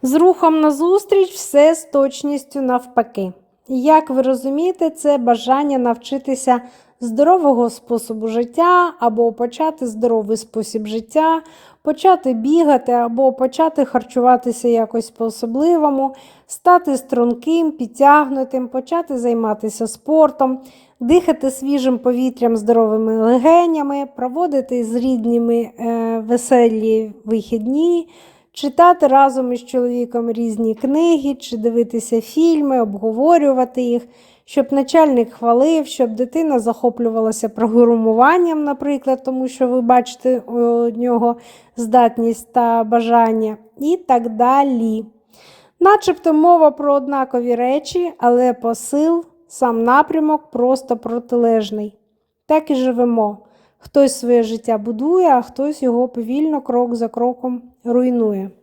З рухом назустріч все з точністю навпаки. Як ви розумієте, це бажання навчитися здорового способу життя, або почати здоровий спосіб життя, почати бігати, або почати харчуватися якось по-особливому, стати струнким, підтягнутим, почати займатися спортом, дихати свіжим повітрям, здоровими легенями, проводити з рідними веселі вихідні, читати разом із чоловіком різні книги, чи дивитися фільми, обговорювати їх, щоб начальник хвалив, щоб дитина захоплювалася програмуванням, наприклад, тому що ви бачите у нього здатність та бажання, і так далі. Начебто мова про однакові речі, але посил, сам напрямок просто протилежний. Так і живемо. Хтось своє життя будує, а хтось його повільно, крок за кроком руйнує.